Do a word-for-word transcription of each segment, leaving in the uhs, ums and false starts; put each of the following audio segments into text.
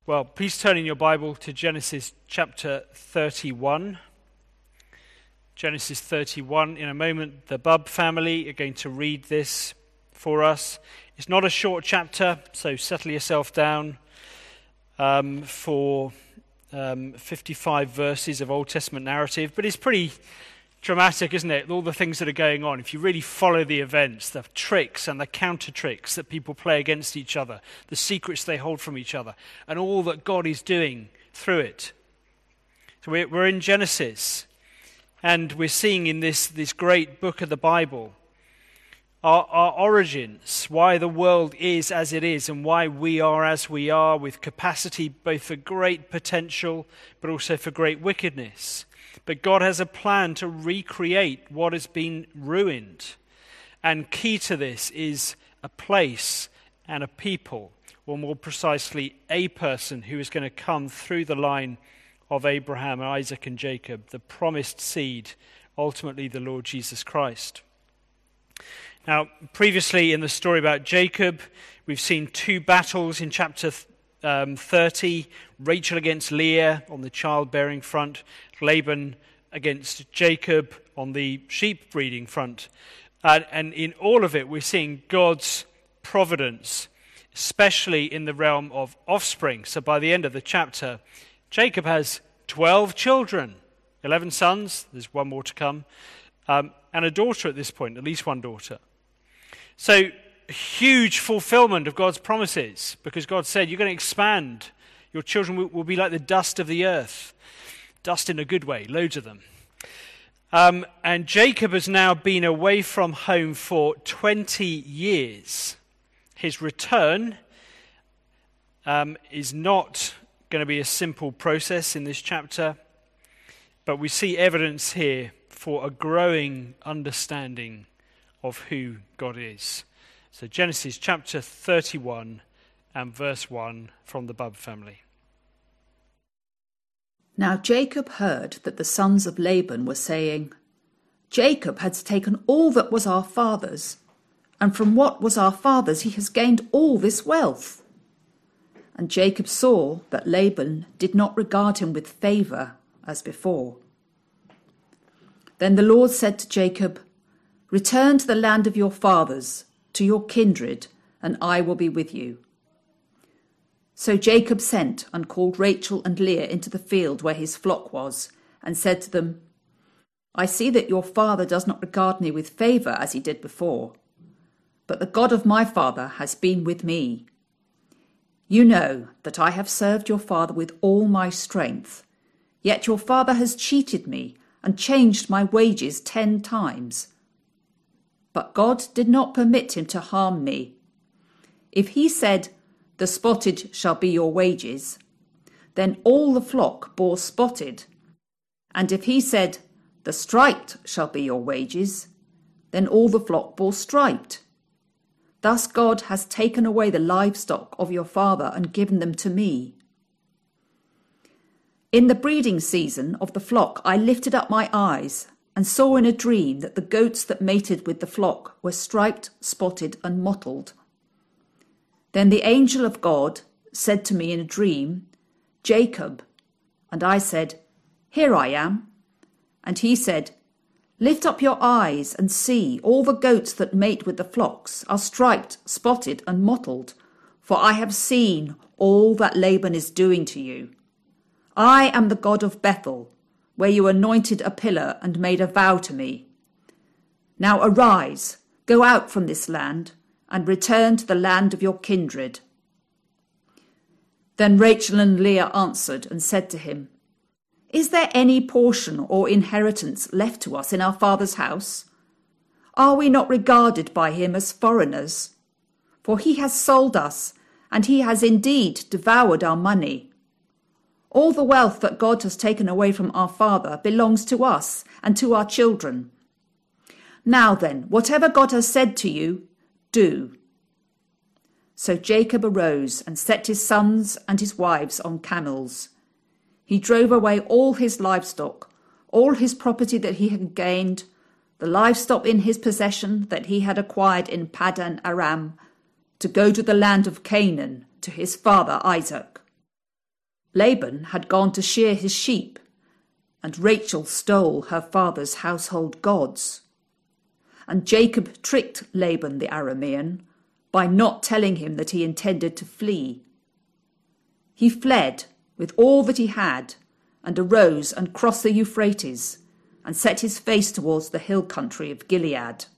Well, please turn in your Bible to Genesis chapter thirty-one. Genesis thirty-one. In a moment, the Bubb family are going to read this for us. It's not a short chapter, so settle yourself down um, for um, fifty-five verses of Old Testament narrative, but it's pretty dramatic, isn't it? All the things that are going on. If you really follow the events, the tricks and the counter tricks that people play against each other, the secrets they hold from each other, and all that God is doing through it. So we're, we're in Genesis, and we're seeing in this, this great book of the Bible our, our origins, why the world is as it is, and why we are as we are, with capacity both for great potential, but also for great wickedness. But God has a plan to recreate what has been ruined. And key to this is a place and a people, or more precisely, a person who is going to come through the line of Abraham, Isaac, and Jacob, the promised seed, ultimately the Lord Jesus Christ. Now, previously in the story about Jacob, we've seen two battles in chapter um, thirty, Rachel against Leah on the childbearing front, Laban against Jacob on the sheep breeding front. Uh, and in all of it, we're seeing God's providence, especially in the realm of offspring. So by the end of the chapter, Jacob has twelve children, eleven sons, there's one more to come, um, and a daughter at this point, at least one daughter. So huge fulfillment of God's promises, because God said, you're going to expand. Your children will, will be like the dust of the earth. Dust in a good way, loads of them. Um, and Jacob has now been away from home for twenty years. His return um, is not going to be a simple process in this chapter, but we see evidence here for a growing understanding of who God is. So Genesis chapter thirty-one and verse one from the Bubb family. Now Jacob heard that the sons of Laban were saying, Jacob has taken all that was our father's, and from what was our father's he has gained all this wealth. And Jacob saw that Laban did not regard him with favour as before. Then the Lord said to Jacob, Return to the land of your fathers, to your kindred, and I will be with you. So Jacob sent and called Rachel and Leah into the field where his flock was, and said to them, I see that your father does not regard me with favour as he did before, but the God of my father has been with me. You know that I have served your father with all my strength, yet your father has cheated me and changed my wages ten times. But God did not permit him to harm me. If he said, The spotted shall be your wages, then all the flock bore spotted. And if he said, The striped shall be your wages, then all the flock bore striped. Thus God has taken away the livestock of your father and given them to me. In the breeding season of the flock I lifted up my eyes, and saw in a dream that the goats that mated with the flock were striped, spotted, and mottled. Then the angel of God said to me in a dream, Jacob. And I said, Here I am. And he said, Lift up your eyes and see, all the goats that mate with the flocks are striped, spotted, and mottled, for I have seen all that Laban is doing to you. I am the God of Bethel, where you anointed a pillar and made a vow to me. Now arise, go out from this land, and return to the land of your kindred. Then Rachel and Leah answered and said to him, Is there any portion or inheritance left to us in our father's house? Are we not regarded by him as foreigners? For he has sold us, and he has indeed devoured our money. All the wealth that God has taken away from our father belongs to us and to our children. Now then, whatever God has said to you, do. So Jacob arose and set his sons and his wives on camels. He drove away all his livestock, all his property that he had gained, the livestock in his possession that he had acquired in Paddan Aram, to go to the land of Canaan, to his father Isaac. Laban had gone to shear his sheep, and Rachel stole her father's household gods. And Jacob tricked Laban the Aramean by not telling him that he intended to flee. He fled with all that he had, and arose and crossed the Euphrates, and set his face towards the hill country of Gilead.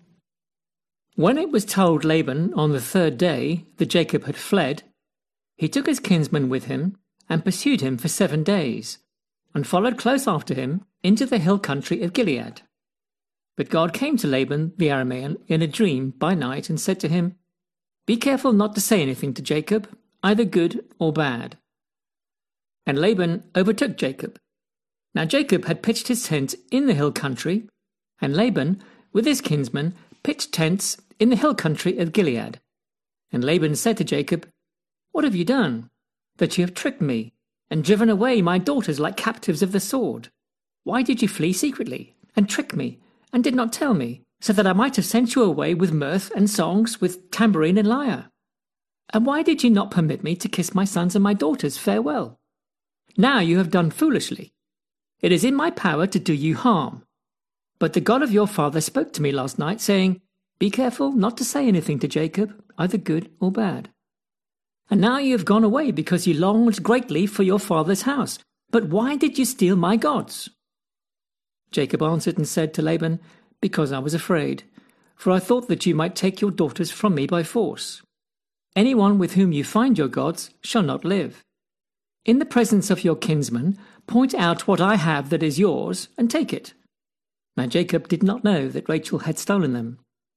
When it was told Laban on the third day that Jacob had fled, he took his kinsman with him and pursued him for seven days, and followed close after him into the hill country of Gilead. But God came to Laban the Aramean in a dream by night and said to him, "Be careful not to say anything to Jacob, either good or bad." And Laban overtook Jacob. Now Jacob had pitched his tent in the hill country, and Laban, with his kinsmen, pitched tents in the hill country of Gilead. And Laban said to Jacob, "What have you done, that you have tricked me, and driven away my daughters like captives of the sword? Why did you flee secretly, and trick me, and did not tell me, so that I might have sent you away with mirth and songs, with tambourine and lyre? And why did you not permit me to kiss my sons and my daughters farewell? Now you have done foolishly. It is in my power to do you harm. But the God of your father spoke to me last night, saying, 'Be careful not to say anything to Jacob, either good or bad.' And now you have gone away because you longed greatly for your father's house. But why did you steal my gods?" Jacob answered and said to Laban, "Because I was afraid, for I thought that you might take your daughters from me by force. Anyone with whom you find your gods shall not live. In the presence of your kinsmen, point out what I have that is yours, and take it." Now Jacob did not know that Rachel had stolen them.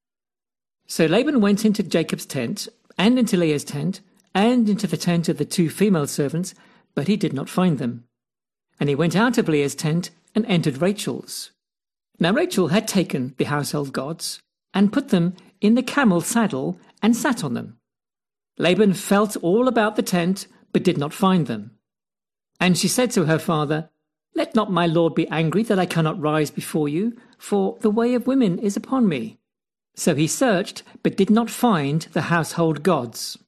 So Laban went into Jacob's tent, and into Leah's tent, and into the tent of the two female servants, but he did not find them. And he went out of Leah's tent and entered Rachel's. Now Rachel had taken the household gods, and put them in the camel's saddle, and sat on them. Laban felt all about the tent, but did not find them. And she said to her father, "Let not my lord be angry that I cannot rise before you, for the way of women is upon me." So he searched, but did not find the household gods.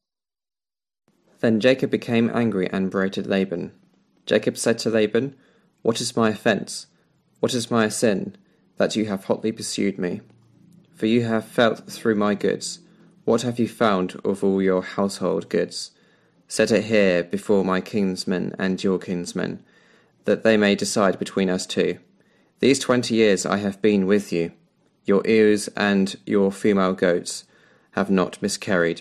Then Jacob became angry and berated Laban. Jacob said to Laban, "What is my offence? What is my sin, that you have hotly pursued me? For you have felt through my goods. What have you found of all your household goods? Set it here before my kinsmen and your kinsmen, that they may decide between us two. These twenty years I have been with you. Your ewes and your female goats have not miscarried,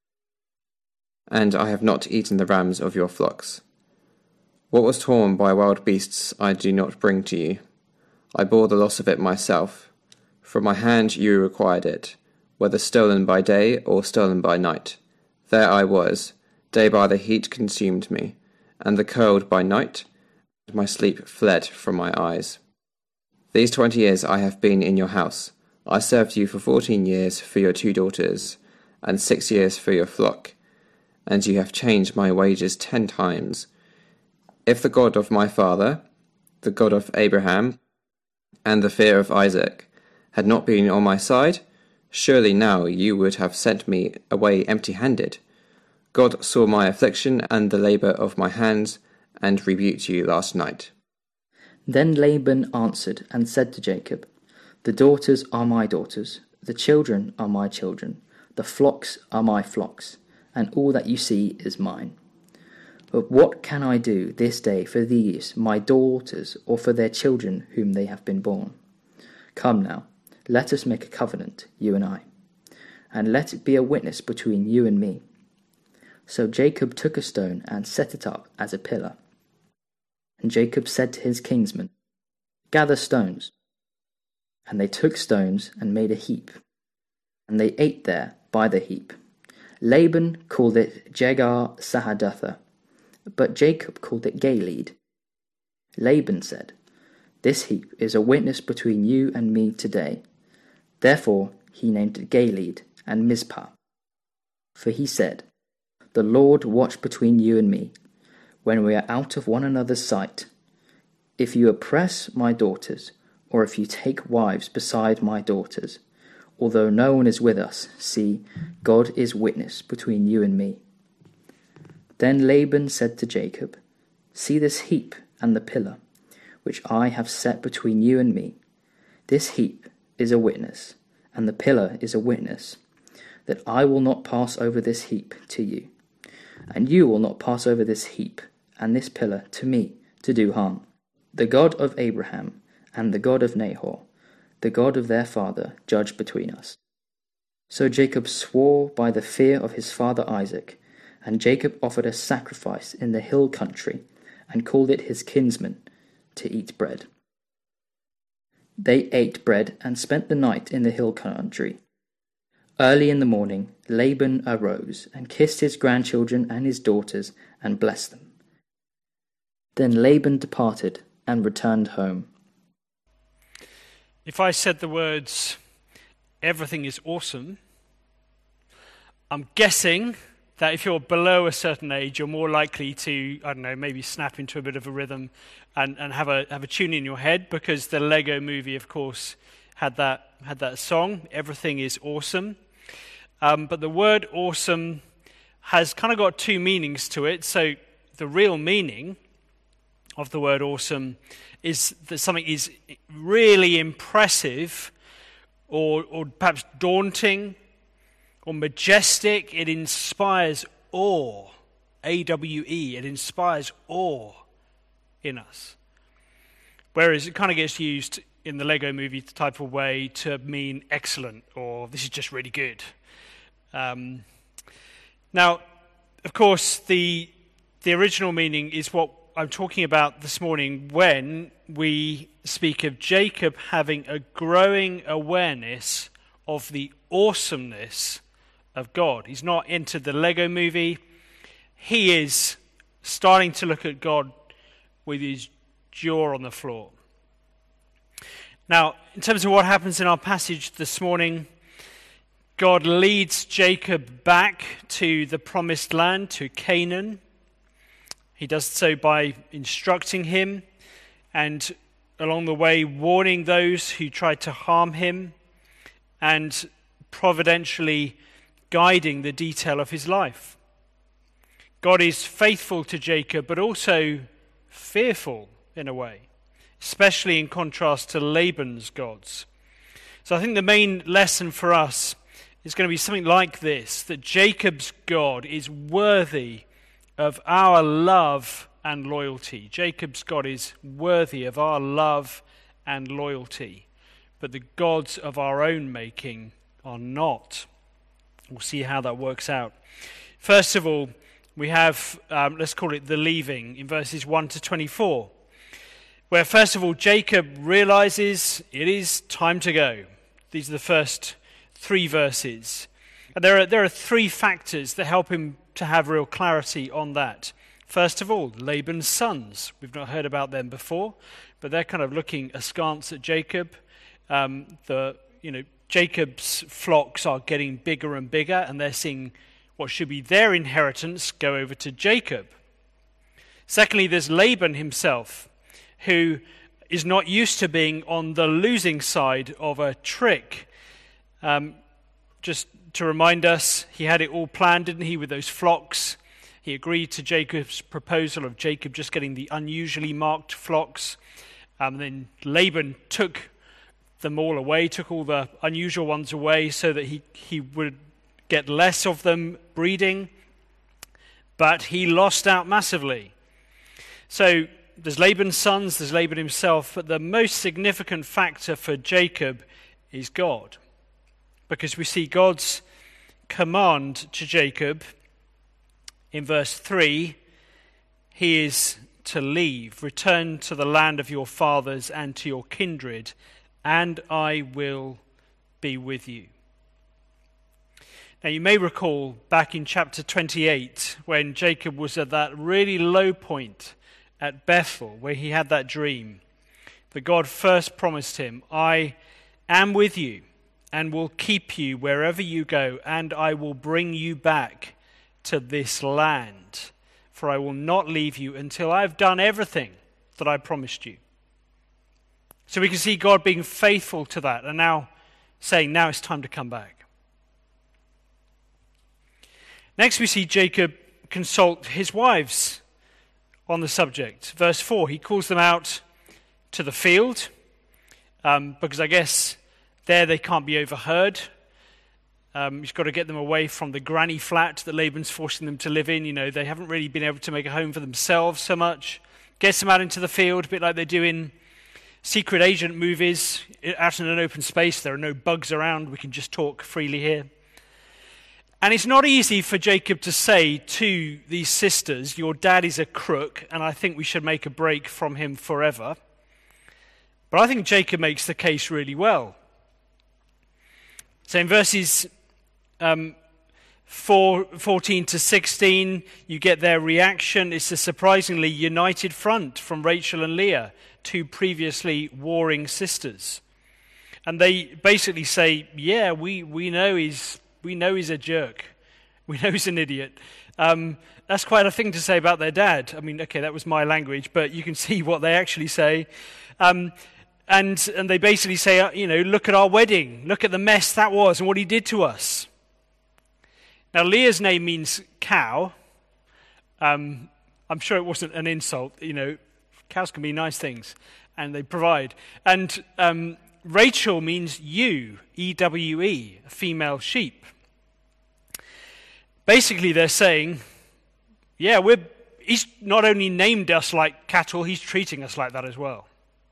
and I have not eaten the rams of your flocks. What was torn by wild beasts I do not bring to you. I bore the loss of it myself. From my hand you required it, whether stolen by day or stolen by night. There I was. Day by the heat consumed me, and the cold by night, and my sleep fled from my eyes. These twenty years I have been in your house. I served you for fourteen years for your two daughters, and six years for your flock, and you have changed my wages ten times. If the God of my father, the God of Abraham, and the fear of Isaac, had not been on my side, surely now you would have sent me away empty-handed. God saw my affliction and the labour of my hands, and rebuked you last night." Then Laban answered and said to Jacob, "The daughters are my daughters, the children are my children, the flocks are my flocks, and all that you see is mine. But what can I do this day for these my daughters, or for their children whom they have been born? Come now, let us make a covenant, you and I, and let it be a witness between you and me." So Jacob took a stone and set it up as a pillar. And Jacob said to his kinsmen, "Gather stones." And they took stones and made a heap, and they ate there by the heap. Laban called it Jegar Sahadutha, but Jacob called it Galeed. Laban said, "This heap is a witness between you and me today." Therefore he named it Galeed and Mizpah. For he said, "The Lord watch between you and me, when we are out of one another's sight. If you oppress my daughters, or if you take wives beside my daughters, although no one is with us, see, God is witness between you and me." Then Laban said to Jacob, See this heap and the pillar, which I have set between you and me. This heap is a witness, and the pillar is a witness, that I will not pass over this heap to you, and you will not pass over this heap and this pillar to me to do harm. The God of Abraham and the God of Nahor, the God of their father, judge between us. So Jacob swore by the fear of his father Isaac, and Jacob offered a sacrifice in the hill country, and called it his kinsman, to eat bread. They ate bread and spent the night in the hill country. Early in the morning, Laban arose and kissed his grandchildren and his daughters and blessed them. Then Laban departed and returned home. If I said the words, everything is awesome, I'm guessing that if you're below a certain age, you're more likely to, I don't know, maybe snap into a bit of a rhythm and, and have a have a tune in your head, because the Lego movie, of course, had that had that song, Everything is Awesome. Um, but the word awesome has kind of got two meanings to it. So the real meaning of the word awesome is that something is really impressive or, or perhaps daunting or majestic. It inspires awe, A W E. It inspires awe in us. Whereas it kind of gets used in the Lego movie type of way to mean excellent, or this is just really good. Um, now, of course, the the original meaning is what I'm talking about this morning when we speak of Jacob having a growing awareness of the awesomeness of God. He's not entered the Lego movie. He is starting to look at God with his jaw on the floor. Now, in terms of what happens in our passage this morning, God leads Jacob back to the promised land, to Canaan. He does so by instructing him and along the way warning those who tried to harm him and providentially guiding the detail of his life. God is faithful to Jacob, but also fearful in a way, especially in contrast to Laban's gods. So I think the main lesson for us is going to be something like this, that Jacob's God is worthy of our love and loyalty. Jacob's God is worthy of our love and loyalty, but the gods of our own making are not. We'll see how that works out. First of all, we have, um, let's call it the leaving, in verses one to twenty-four, where first of all Jacob realizes it is time to go. These are the first three verses. And there are, there are three factors that help him to have real clarity on that. First of all, Laban's sons. We've not heard about them before, but they're kind of looking askance at Jacob. Um, the you know Jacob's flocks are getting bigger and bigger, and they're seeing what should be their inheritance go over to Jacob. Secondly, there's Laban himself, who is not used to being on the losing side of a trick. Um, just to remind us, he had it all planned, didn't he, with those flocks? He agreed to Jacob's proposal of Jacob just getting the unusually marked flocks. Um, then Laban took them all away, took all the unusual ones away so that he, he would get less of them breeding. But he lost out massively. So there's Laban's sons, there's Laban himself, but the most significant factor for Jacob is God. Because we see God's command to Jacob in verse three, he is to leave, return to the land of your fathers and to your kindred, and I will be with you. Now you may recall back in chapter twenty-eight when Jacob was at that really low point at Bethel where he had that dream, that God first promised him, I am with you and will keep you wherever you go, and I will bring you back to this land, for I will not leave you until I have done everything that I promised you. So we can see God being faithful to that and now saying, now it's time to come back. Next we see Jacob consult his wives on the subject. Verse four, he calls them out to the field, um, because I guess there they can't be overheard. Um, he's got to get them away from the granny flat that Laban's forcing them to live in. You know, they haven't really been able to make a home for themselves so much. Gets them out into the field, a bit like they do in secret agent movies, out in an open space. There are no bugs around. We can just talk freely here. And it's not easy for Jacob to say to these sisters, your dad is a crook, and I think we should make a break from him forever. But I think Jacob makes the case really well. So in verses um, four, fourteen to sixteen, you get their reaction. It's a surprisingly united front from Rachel and Leah, two previously warring sisters. And they basically say, yeah, we, we know he's we know he's a jerk. We know he's an idiot. Um, that's quite a thing to say about their dad. I mean, okay, that was my language, but you can see what they actually say. Um, and and they basically say, uh, you know, look at our wedding. Look at the mess that was and what he did to us. Now, Leah's name means cow. Um, I'm sure it wasn't an insult. You know, cows can be nice things, and they provide. And um, Rachel means ewe, E W E, a female sheep. Basically, they're saying, yeah, we're, he's not only named us like cattle, he's treating us like that as well.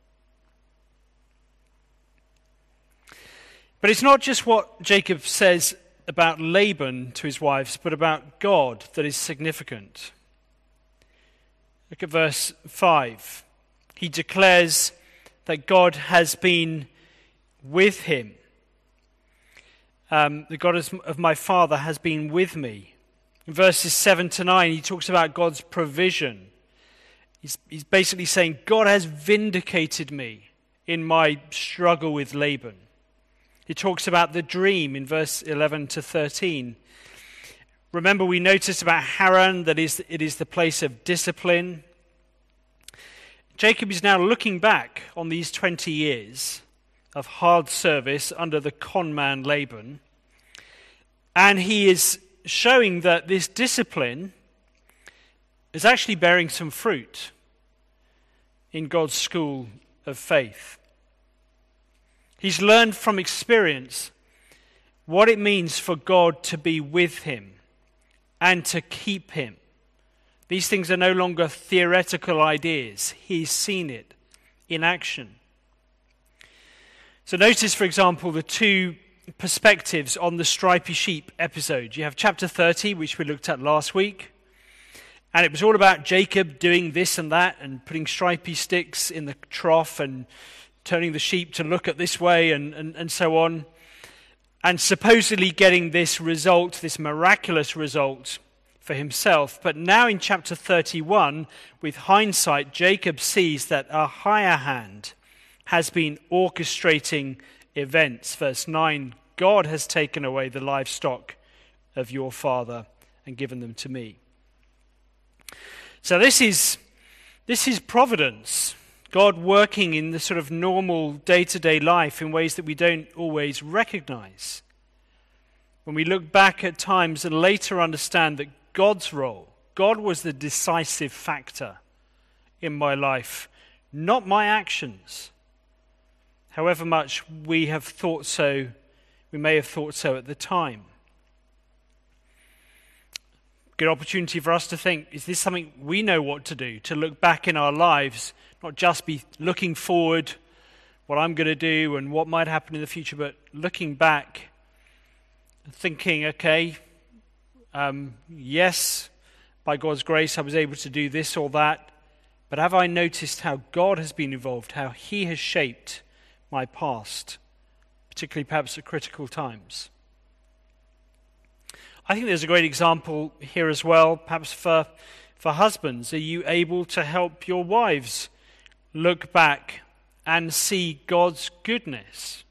But it's not just what Jacob says about Laban to his wives, but about God that is significant. Look at verse five. He declares that God has been with him. Um, the God of my father has been with me. In verses seven to nine, he talks about God's provision. He's, he's basically saying, God has vindicated me in my struggle with Laban. He talks about the dream in verse eleven to thirteen. Remember, we noticed about Haran that is, it is the place of discipline. Jacob is now looking back on these twenty years of hard service under the con man Laban, and he is showing that this discipline is actually bearing some fruit in God's school of faith. He's learned from experience what it means for God to be with him and to keep him. These things are no longer theoretical ideas. He's seen it in action. So notice, for example, the two perspectives on the stripy sheep episode. You have chapter thirty, which we looked at last week, and it was all about Jacob doing this and that and putting stripy sticks in the trough and turning the sheep to look at this way and, and, and so on, and supposedly getting this result, this miraculous result for himself. But now in chapter thirty-one, with hindsight, Jacob sees that a higher hand has been orchestrating events. Verse nine, God has taken away the livestock of your father and given them to me. So this is this is providence. God working in the sort of normal day-to-day life in ways that we don't always recognize. When we look back at times and later understand that God's role, God was the decisive factor in my life, not my actions. However much we have thought so, we may have thought so at the time. Good opportunity for us to think, is this something we know what to do? To look back in our lives, not just be looking forward, what I'm going to do and what might happen in the future, but looking back and thinking, okay, um, yes, by God's grace I was able to do this or that, but have I noticed how God has been involved, how he has shaped my past, particularly perhaps at critical times? I think there's a great example here as well, perhaps for, for husbands. Are you able to help your wives look back and see God's goodness?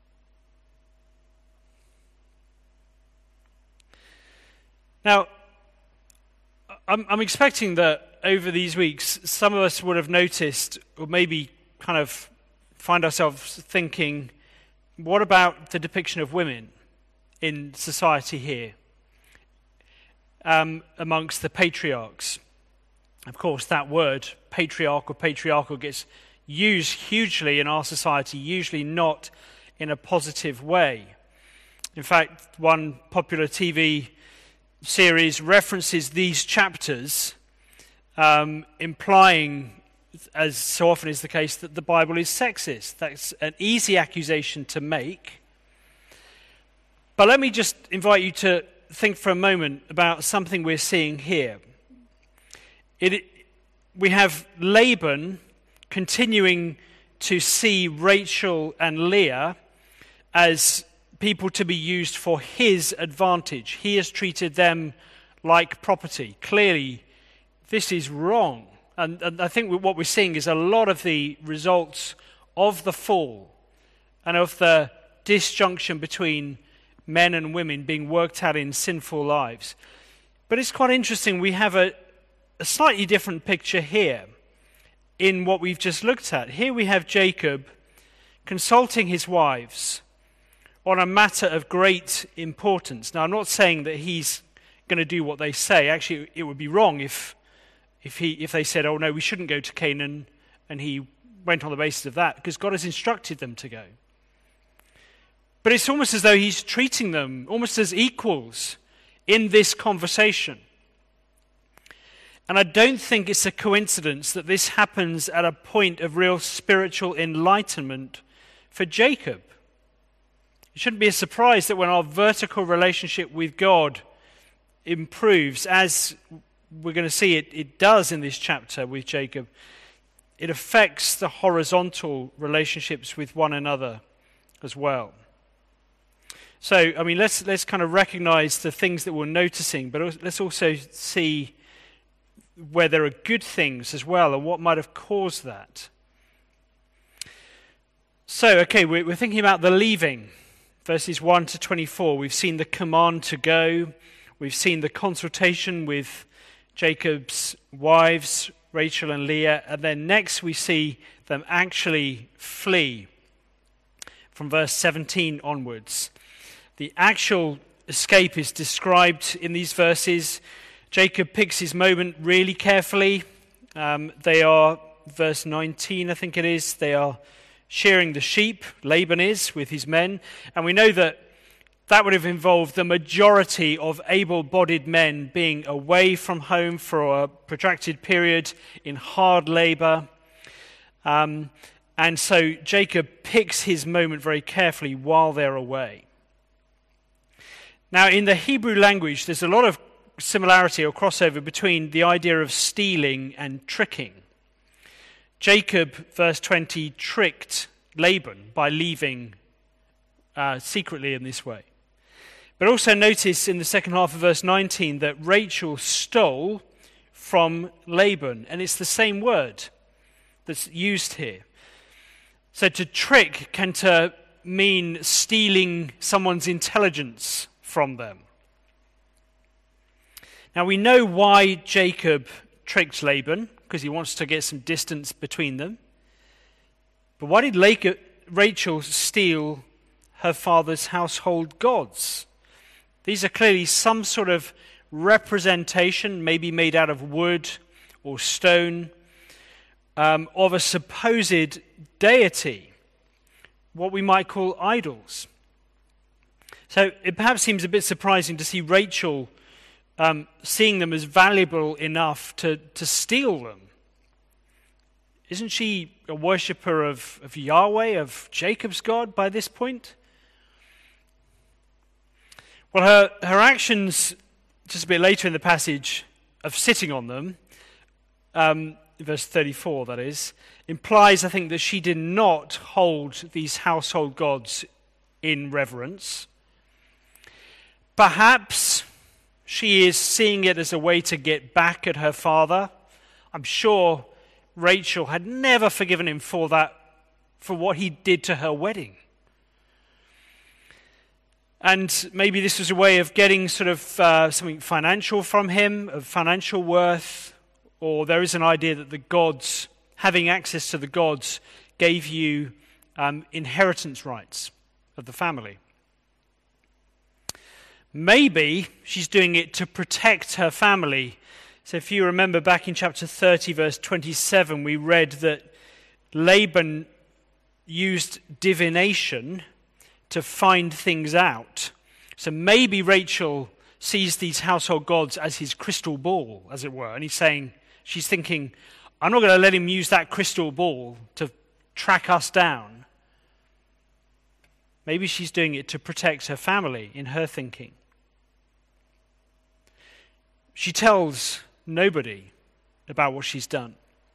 Now, I'm, I'm expecting that over these weeks, some of us would have noticed, or maybe kind of find ourselves thinking, what about the depiction of women in society here, um, amongst the patriarchs? Of course, that word, patriarch or patriarchal, gets used hugely in our society, usually not in a positive way. In fact, one popular T V series references these chapters, um, implying, as so often is the case, that the Bible is sexist. That's an easy accusation to make. But let me just invite you to think for a moment about something we're seeing here. It, we have Laban continuing to see Rachel and Leah as people to be used for his advantage. He has treated them like property. Clearly, this is wrong. And, and I think what we're seeing is a lot of the results of the fall and of the disjunction between men and women being worked out in sinful lives. But it's quite interesting. We have a, a slightly different picture here in what we've just looked at. Here we have Jacob consulting his wives on a matter of great importance. Now, I'm not saying that he's going to do what they say. Actually, it would be wrong if if he if they said, oh no, we shouldn't go to Canaan, and he went on the basis of that, because God has instructed them to go. But it's almost as though he's treating them almost as equals in this conversation. And I don't think it's a coincidence that this happens at a point of real spiritual enlightenment for Jacob. It shouldn't be a surprise that when our vertical relationship with God improves, as we're going to see it, it does in this chapter with Jacob, it affects the horizontal relationships with one another as well. So, I mean, let's let's kind of recognize the things that we're noticing, but let's also see where there are good things as well and what might have caused that. So, okay, we're, we're thinking about the leaving, verses one to twenty-four. We've seen the command to go. We've seen the consultation with Jacob's wives, Rachel and Leah, and then next we see them actually flee from verse seventeen onwards. The actual escape is described in these verses. Jacob picks his moment really carefully. Um, they are, verse nineteen, I think it is, they are shearing the sheep, Laban is, with his men. And we know that that would have involved the majority of able-bodied men being away from home for a protracted period in hard labor. Um, and so Jacob picks his moment very carefully while they're away. Now, in the Hebrew language, there's a lot of similarity or crossover between the idea of stealing and tricking. Jacob, verse twenty, tricked Laban by leaving uh, secretly in this way. But also notice in the second half of verse nineteen that Rachel stole from Laban, and it's the same word that's used here. So to trick can to mean stealing someone's intelligence from them. Now we know why Jacob tricked Laban, because he wants to get some distance between them. But why did Rachel steal her father's household gods? These are clearly some sort of representation, maybe made out of wood or stone, um, of a supposed deity, what we might call idols. So it perhaps seems a bit surprising to see Rachel um, seeing them as valuable enough to, to steal them. Isn't she a worshipper of, of Yahweh, of Jacob's God by this point? Well, her, her actions, just a bit later in the passage, of sitting on them, um, verse thirty-four that is, implies, I think, that she did not hold these household gods in reverence. Perhaps she is seeing it as a way to get back at her father. I'm sure Rachel had never forgiven him for that, for what he did to her wedding. And maybe this was a way of getting sort of uh, something financial from him, of financial worth, or there is an idea that the gods, having access to the gods, gave you um, inheritance rights of the family. Maybe she's doing it to protect her family, So if you remember back in chapter thirty, verse twenty-seven, we read that Laban used divination to find things out. So maybe Rachel sees these household gods as his crystal ball, as it were, and he's saying, she's thinking, I'm not going to let him use that crystal ball to track us down. Maybe she's doing it to protect her family, in her thinking. She tells nobody about what she's done.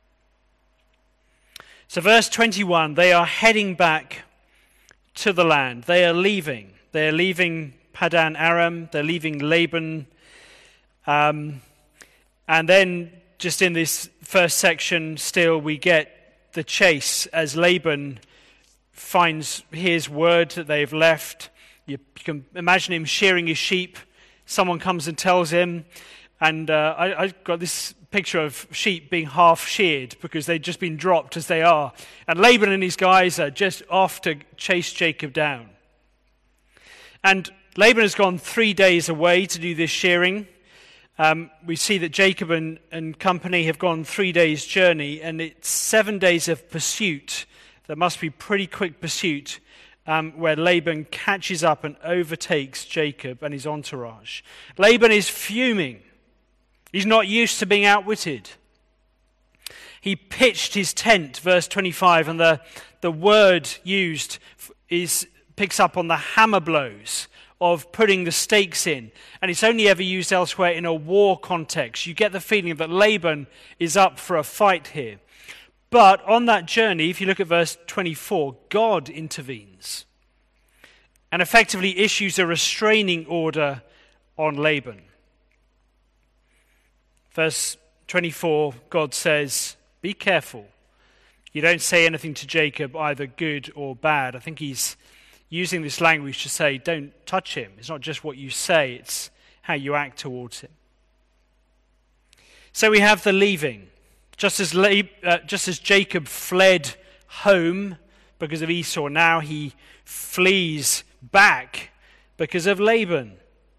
So verse twenty-one, they are heading back to the land. They are leaving. They are leaving Padan Aram. They're leaving Laban. Um, and then just in this first section still we get the chase as Laban finds his word that they've left. You, you can imagine him shearing his sheep. Someone comes and tells him, and uh, I, I got this picture of sheep being half sheared because they'd just been dropped as they are. And Laban and his guys are just off to chase Jacob down. And Laban has gone three days away to do this shearing. Um, we see that Jacob and, and company have gone three days' journey, and it's seven days of pursuit. That must be pretty quick pursuit, um, where Laban catches up and overtakes Jacob and his entourage. Laban is fuming. He's not used to being outwitted. He pitched his tent, verse twenty-five, and the, the word used is picks up on the hammer blows of putting the stakes in. And it's only ever used elsewhere in a war context. You get the feeling that Laban is up for a fight here. But on that journey, if you look at verse twenty-four, God intervenes and effectively issues a restraining order on Laban. Verse twenty-four, God says, be careful. You don't say anything to Jacob, either good or bad. I think he's using this language to say, don't touch him. It's not just what you say, it's how you act towards him. So we have the leaving. Just as, La- uh, just as Jacob fled home because of Esau, now he flees back because of Laban.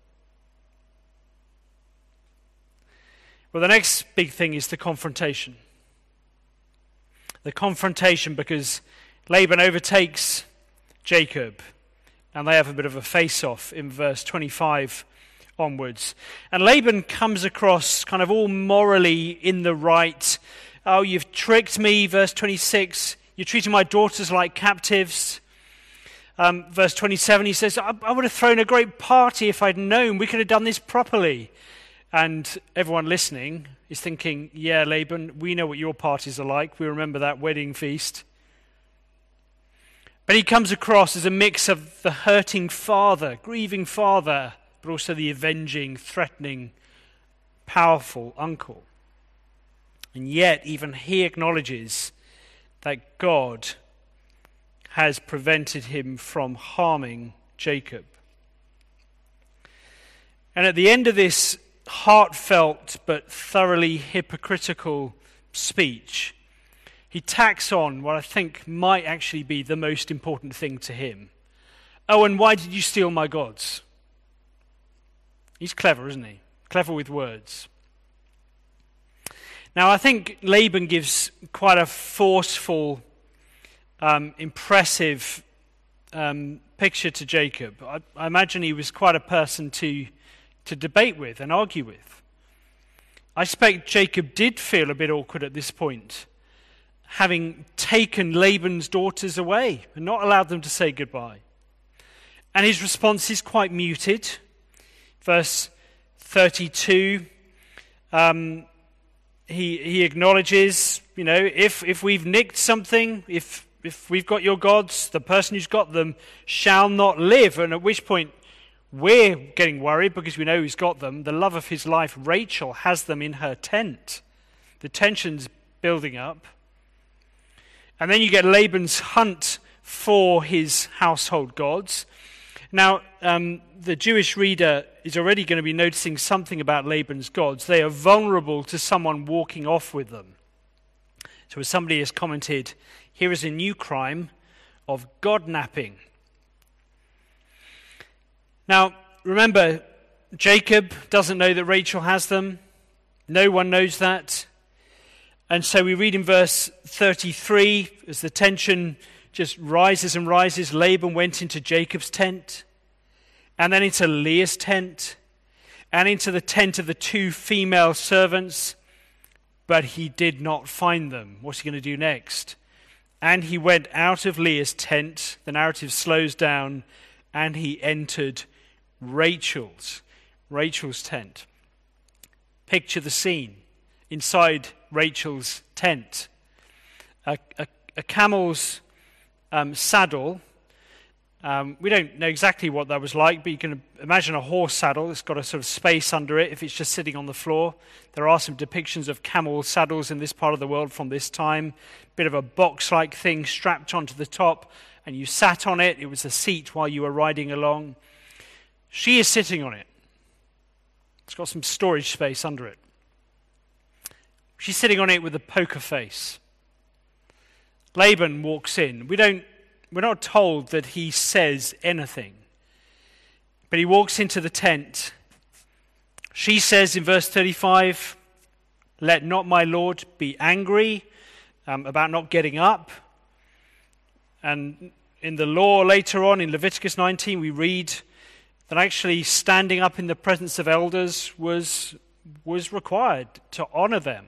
Well, the next big thing is the confrontation. The confrontation because Laban overtakes Jacob, and they have a bit of a face-off in verse twenty-five onwards. And Laban comes across kind of all morally in the right. Oh, you've tricked me, verse twenty-six. You're treating my daughters like captives. Um, verse twenty-seven, he says, I, I would have thrown a great party if I'd known. We could have done this properly. And everyone listening is thinking, yeah, Laban, we know what your parties are like. We remember that wedding feast. But he comes across as a mix of the hurting father, grieving father, but also the avenging, threatening, powerful uncle. And yet, even he acknowledges that God has prevented him from harming Jacob. And at the end of this heartfelt but thoroughly hypocritical speech, he tacks on what I think might actually be the most important thing to him. Oh, and why did you steal my gods? He's clever, isn't he? Clever with words. Now, I think Laban gives quite a forceful, um, impressive um, picture to Jacob. I, I imagine he was quite a person to, to debate with and argue with. I suspect Jacob did feel a bit awkward at this point, having taken Laban's daughters away and not allowed them to say goodbye. And his response is quite muted. Verse thirty-two, um, he he acknowledges, you know, if if we've nicked something, if if we've got your gods, the person who's got them shall not live. And at which point we're getting worried because we know who's got them. The love of his life, Rachel, has them in her tent. The tension's building up. And then you get Laban's hunt for his household gods. Now, um, the Jewish reader is already going to be noticing something about Laban's gods. They are vulnerable to someone walking off with them. So as somebody has commented, here is a new crime of God-napping. Now, remember, Jacob doesn't know that Rachel has them. No one knows that. And so we read in verse thirty-three, as the tension just rises and rises, Laban went into Jacob's tent, and then into Leah's tent, and into the tent of the two female servants, but he did not find them. What's he going to do next? And he went out of Leah's tent, the narrative slows down, and he entered Rachel's, Rachel's tent. Picture the scene inside Rachel's tent. A, a, a camel's um, saddle. Um, we don't know exactly what that was like, but you can imagine a horse saddle. It's got a sort of space under it if it's just sitting on the floor. There are some depictions of camel saddles in this part of the world from this time. Bit of a box-like thing strapped onto the top, and you sat on it. It was a seat while you were riding along. She is sitting on it. It's got some storage space under it. She's sitting on it with a poker face. Laban walks in. We don't We're not told that he says anything. But he walks into the tent. She says in verse thirty-five, "Let not my Lord be angry," um, about not getting up. And in the law later on in Leviticus nineteen, we read that actually standing up in the presence of elders was, was required to honor them.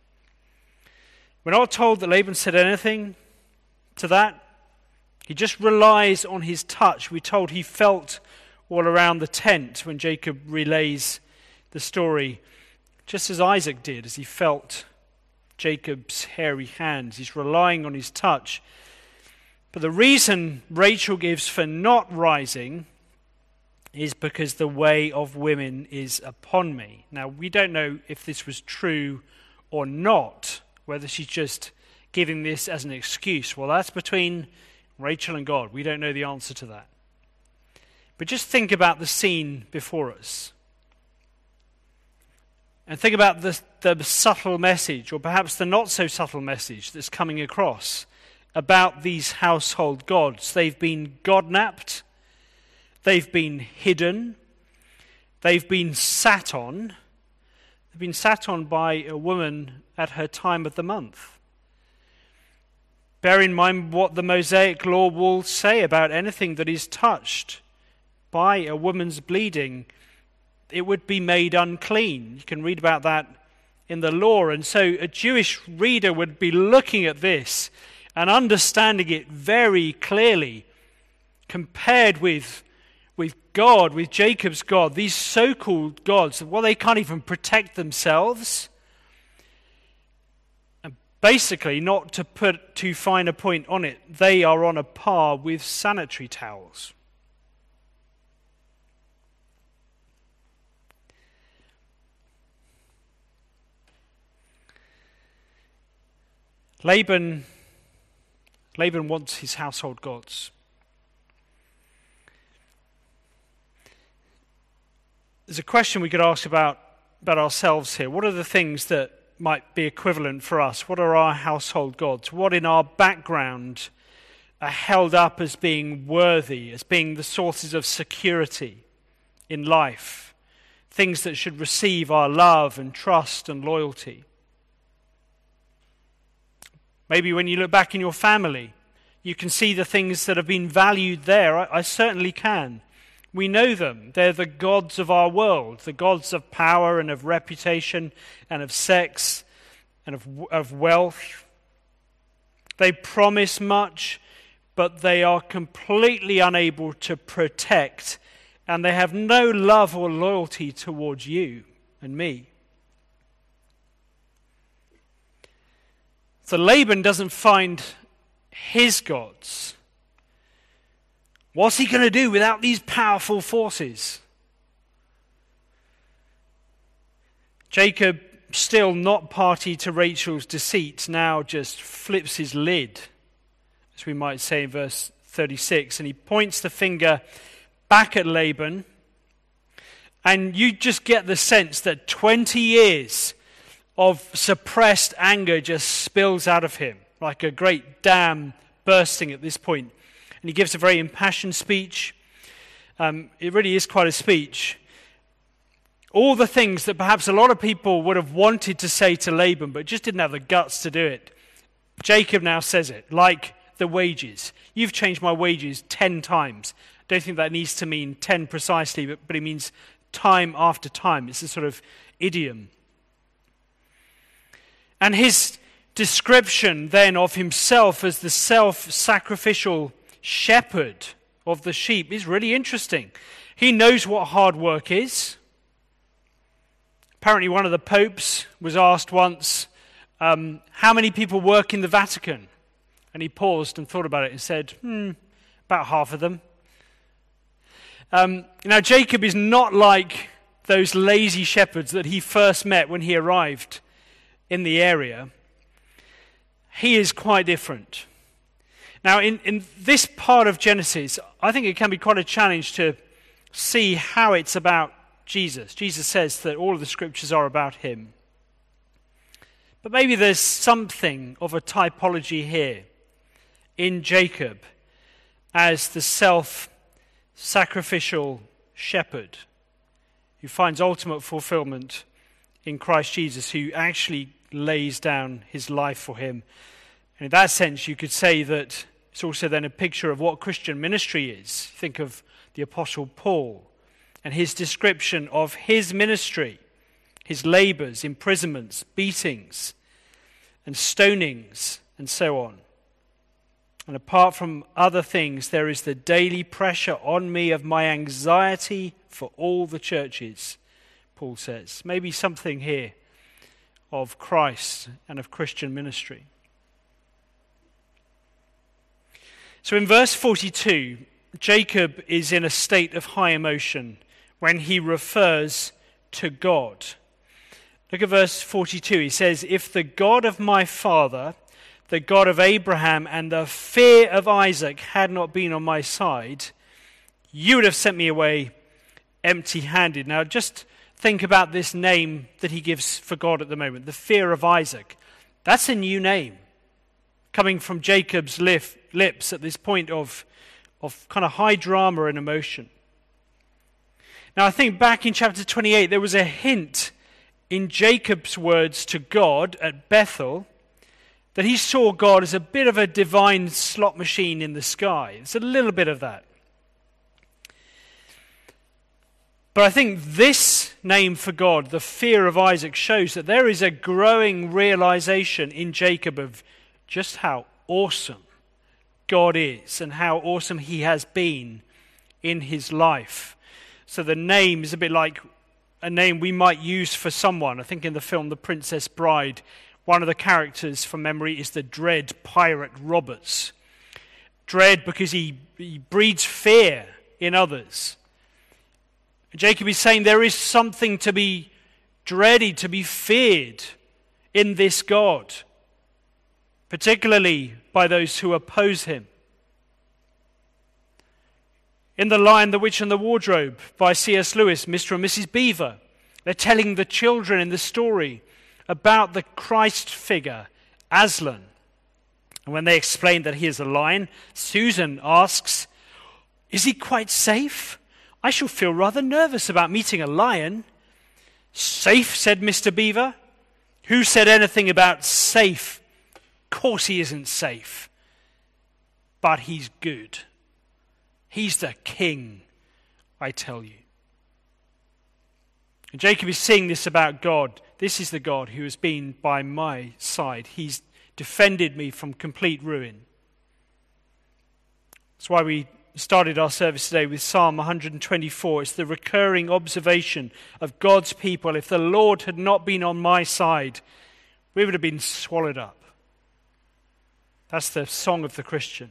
We're not told that Laban said anything to that. He just relies on his touch. We're told he felt all around the tent when Jacob relays the story, just as Isaac did, as he felt Jacob's hairy hands. He's relying on his touch. But the reason Rachel gives for not rising is because the way of women is upon me. Now, we don't know if this was true or not, whether she's just giving this as an excuse. Well, that's between Rachel and God. We don't know the answer to that. But just think about the scene before us. And think about the, the subtle message, or perhaps the not so subtle message that's coming across about these household gods. They've been God-napped. They've been hidden. They've been sat on. They've been sat on by a woman at her time of the month. Bear in mind what the Mosaic law will say about anything that is touched by a woman's bleeding. It would be made unclean. You can read about that in the law. And so a Jewish reader would be looking at this and understanding it very clearly, compared with, with God, with Jacob's God, these so-called gods. Well, they can't even protect themselves. Basically, not to put too fine a point on it, they are on a par with sanitary towels. Laban, Laban wants his household gods. There's a question we could ask about, about ourselves here. What are the things that might be equivalent for us? What are our household gods? What in our background are held up as being worthy, as being the sources of security in life? Things that should receive our love and trust and loyalty. Maybe when you look back in your family, you can see the things that have been valued there. I, I certainly can. We know them. They're the gods of our world, the gods of power and of reputation and of sex and of, of wealth. They promise much, but they are completely unable to protect, and they have no love or loyalty towards you and me. So Laban doesn't find his gods. What's he going to do without these powerful forces? Jacob, still not party to Rachel's deceit, now just flips his lid, as we might say in verse thirty-six, and he points the finger back at Laban, and you just get the sense that twenty years of suppressed anger just spills out of him, like a great dam bursting at this point. And he gives a very impassioned speech. Um, it really is quite a speech. All the things that perhaps a lot of people would have wanted to say to Laban, but just didn't have the guts to do it. Jacob now says it, like the wages. You've changed my wages ten times. I don't think that needs to mean ten precisely, but, but it means time after time. It's a sort of idiom. And his description then of himself as the self-sacrificial shepherd of the sheep is really interesting. He knows what hard work is. Apparently one of the popes was asked once, um, how many people work in the Vatican? And he paused and thought about it and said, hmm, about half of them. Um, now Jacob is not like those lazy shepherds that he first met when he arrived in the area. He is quite different. Now in, in this part of Genesis, I think it can be quite a challenge to see how it's about Jesus. Jesus says that all of the scriptures are about him. But maybe there's something of a typology here in Jacob as the self-sacrificial shepherd who finds ultimate fulfillment in Christ Jesus, who actually lays down his life for him. And in that sense, you could say that it's also then a picture of what Christian ministry is. Think of the Apostle Paul and his description of his ministry, his labors, imprisonments, beatings, and stonings, and so on. And apart from other things, there is the daily pressure on me of my anxiety for all the churches, Paul says. Maybe something here of Christ and of Christian ministry. So in verse forty-two, Jacob is in a state of high emotion when he refers to God. Look at verse forty-two. He says, if the God of my father, the God of Abraham, and the fear of Isaac had not been on my side, you would have sent me away empty-handed. Now just think about this name that he gives for God at the moment, the fear of Isaac. That's a new name coming from Jacob's lips at this point of, of kind of high drama and emotion. Now I think back in chapter twenty-eight, there was a hint in Jacob's words to God at Bethel that he saw God as a bit of a divine slot machine in the sky. It's a little bit of that. But I think this name for God, the fear of Isaac, shows that there is a growing realization in Jacob of just how awesome God is and how awesome he has been in his life. So the name is a bit like a name we might use for someone. I think in the film The Princess Bride, one of the characters from memory is the dread pirate Roberts. Dread because he, he breeds fear in others. Jacob is saying there is something to be dreaded, to be feared in this God, particularly by those who oppose him. In The Lion, the Witch and the Wardrobe by C S Lewis, Mister and Missus Beaver, they're telling the children in the story about the Christ figure, Aslan. And when they explain that he is a lion, Susan asks, is he quite safe? I shall feel rather nervous about meeting a lion. Safe, said Mister Beaver. Who said anything about safe? Of course he isn't safe. But he's good. He's the king, I tell you. And Jacob is seeing this about God. This is the God who has been by my side. He's defended me from complete ruin. That's why we started our service today with Psalm one twenty-four. It's the recurring observation of God's people. If the Lord had not been on my side, we would have been swallowed up. That's the song of the Christian.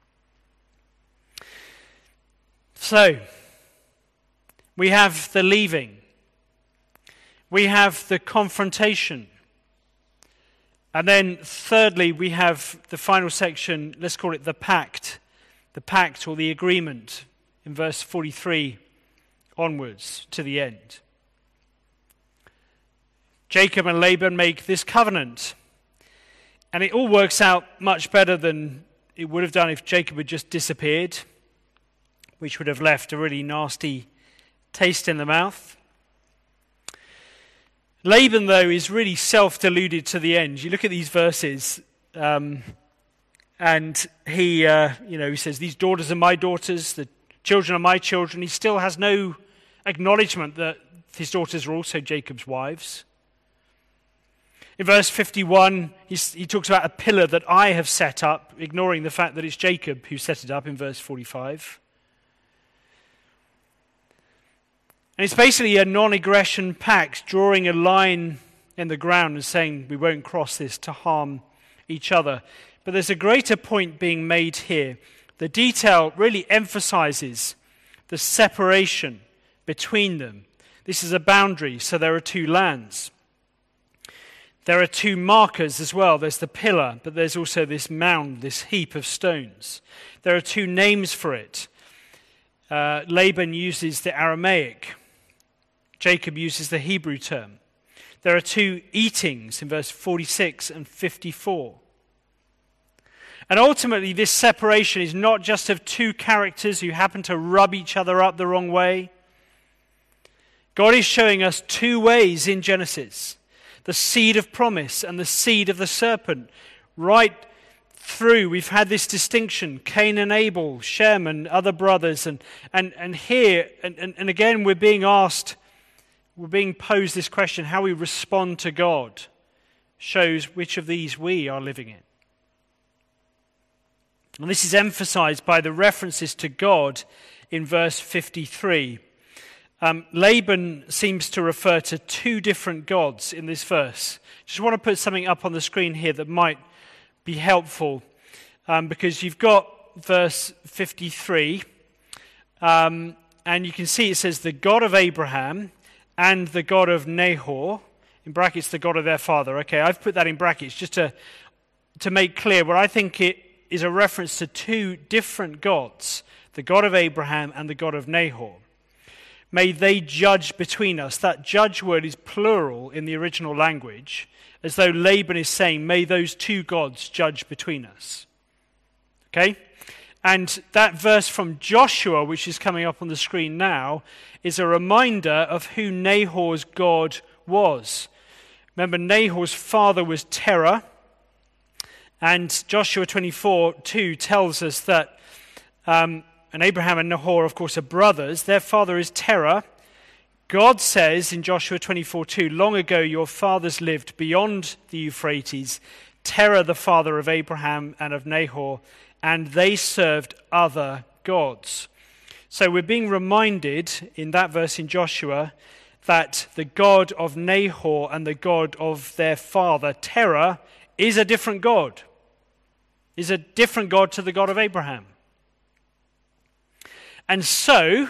So, we have the leaving. We have the confrontation. And then thirdly, we have the final section, let's call it the pact. The pact or the agreement in verse forty-three onwards to the end. Jacob and Laban make this covenant. And it all works out much better than it would have done if Jacob had just disappeared, which would have left a really nasty taste in the mouth. Laban, though, is really self-deluded to the end. You look at these verses, um, and he, uh, you know, he says, these daughters are my daughters, the children are my children. He still has no acknowledgement that his daughters are also Jacob's wives. In verse fifty-one, he's, he talks about a pillar that I have set up, ignoring the fact that it's Jacob who set it up in verse forty-five. And it's basically a non-aggression pact, drawing a line in the ground and saying we won't cross this to harm each other. But there's a greater point being made here. The detail really emphasizes the separation between them. This is a boundary, so there are two lands. There are two markers as well. There's the pillar, but there's also this mound, this heap of stones. There are two names for it. Uh, Laban uses the Aramaic. Jacob uses the Hebrew term. There are two eatings in verse forty-six and fifty-four. And ultimately, this separation is not just of two characters who happen to rub each other up the wrong way. God is showing us two ways in Genesis. The seed of promise and the seed of the serpent. Right through, we've had this distinction, Cain and Abel, Shem and other brothers. And, and, and here, and, and, and again, we're being asked, we're being posed this question, how we respond to God shows which of these we are living in. And this is emphasized by the references to God in verse fifty-three. Um, Laban seems to refer to two different gods in this verse. Just want to put something up on the screen here that might be helpful, um, because you've got verse fifty-three, um, and you can see it says the God of Abraham and the God of Nahor, in brackets the God of their father. Okay, I've put that in brackets just to, to make clear what I think it is a reference to two different gods, the God of Abraham and the God of Nahor. May they judge between us. That judge word is plural in the original language, as though Laban is saying, may those two gods judge between us. Okay? And that verse from Joshua, which is coming up on the screen now, is a reminder of who Nahor's God was. Remember, Nahor's father was Terah, and Joshua twenty-four two tells us that um, and Abraham and Nahor, of course, are brothers. Their father is Terah. God says in Joshua twenty-four two, long ago your fathers lived beyond the Euphrates, Terah the father of Abraham and of Nahor, and they served other gods. So we're being reminded in that verse in Joshua that the God of Nahor and the God of their father, Terah, is a different God, is a different God to the God of Abraham. And so,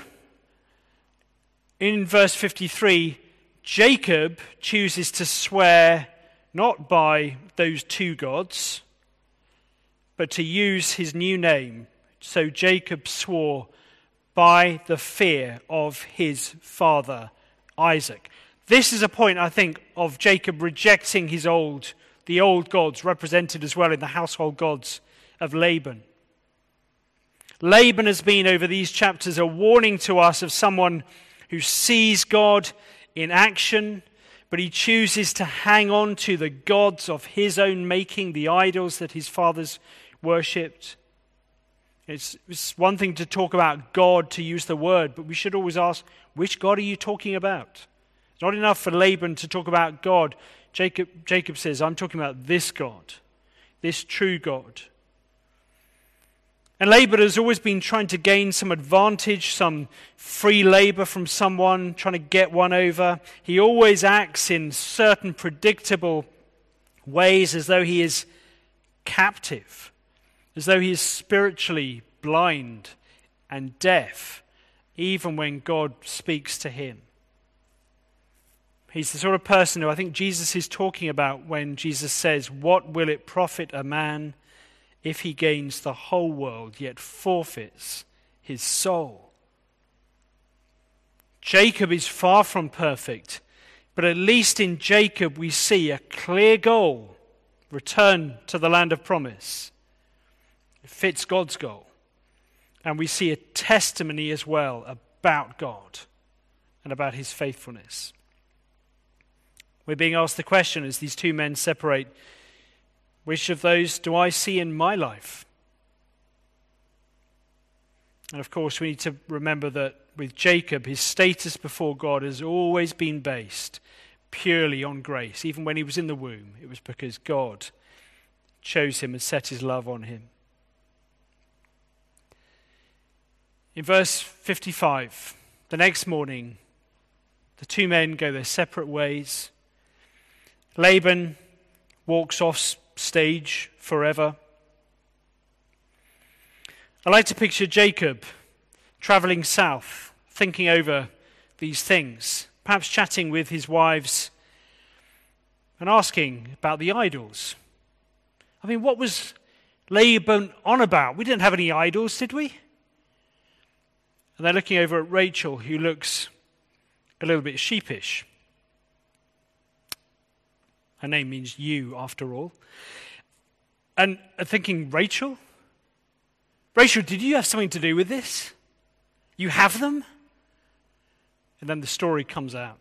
in verse fifty-three, Jacob chooses to swear not by those two gods, but to use his new name. So Jacob swore by the fear of his father, Isaac. This is a point, I think, of Jacob rejecting his old, the old gods, represented as well in the household gods of Laban. Laban has been, over these chapters, a warning to us of someone who sees God in action, but he chooses to hang on to the gods of his own making, the idols that his fathers worshipped. It's, it's one thing to talk about God, to use the word, but we should always ask, which God are you talking about? It's not enough for Laban to talk about God. Jacob, Jacob says, I'm talking about this God, this true God. And Laban has always been trying to gain some advantage, some free labor from someone, trying to get one over. He always acts in certain predictable ways as though he is captive, as though he is spiritually blind and deaf, even when God speaks to him. He's the sort of person who I think Jesus is talking about when Jesus says, what will it profit a man if he gains the whole world yet forfeits his soul? Jacob is far from perfect, but at least in Jacob we see a clear goal: return to the land of promise. It fits God's goal. And we see a testimony as well about God and about his faithfulness. We're being asked the question as these two men separate, which of those do I see in my life? And of course, we need to remember that with Jacob, his status before God has always been based purely on grace. Even when he was in the womb, it was because God chose him and set his love on him. In verse fifty-five, the next morning, the two men go their separate ways. Laban walks off stage forever. I like to picture Jacob traveling south, thinking over these things, perhaps chatting with his wives and asking about the idols. I mean, what was Laban on about? We didn't have any idols, did we? And they're looking over at Rachel, who looks a little bit sheepish. Her name means you, after all. And thinking, Rachel? Rachel, did you have something to do with this? You have them? And then the story comes out.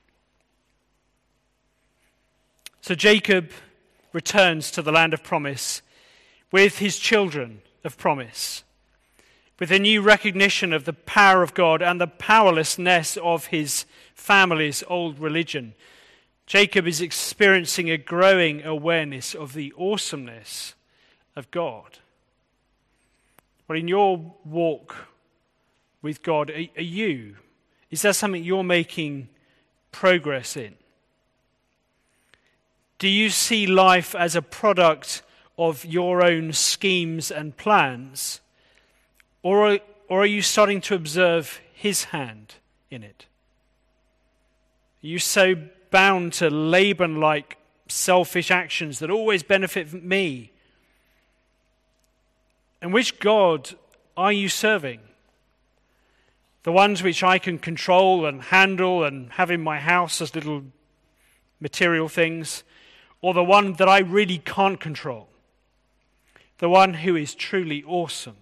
So Jacob returns to the land of promise with his children of promise, with a new recognition of the power of God and the powerlessness of his family's old religion. Jacob is experiencing a growing awareness of the awesomeness of God. Well, in your walk with God, are, are you? Is that something you're making progress in? Do you see life as a product of your own schemes and plans? Or are, or are you starting to observe his hand in it? Are you so bound to Laban-like selfish actions that always benefit me? And which God are you serving? The ones which I can control and handle and have in my house as little material things, or the one that I really can't control? The one who is truly awesome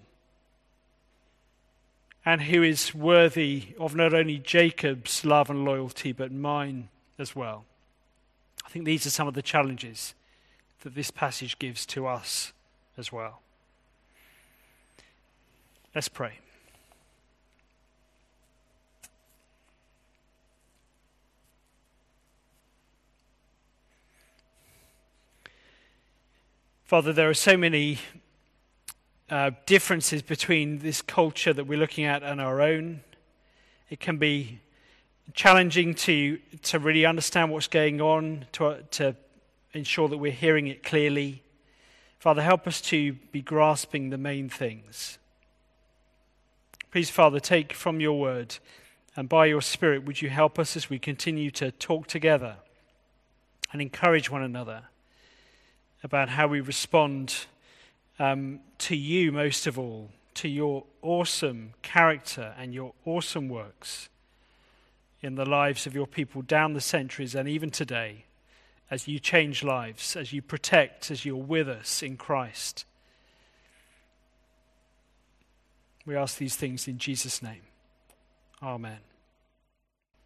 and who is worthy of not only Jacob's love and loyalty, but mine as well. I think these are some of the challenges that this passage gives to us as well. Let's pray. Father, there are so many uh, differences between this culture that we're looking at and our own. It can be challenging to to really understand what's going on, to to ensure that we're hearing it clearly. Father, help us to be grasping the main things. Please, Father, take from your word, and by your Spirit, would you help us as we continue to talk together and encourage one another about how we respond um, to you most of all, to your awesome character and your awesome works in the lives of your people down the centuries and even today, as you change lives, as you protect, as you're with us in Christ. We ask these things in Jesus' name. Amen.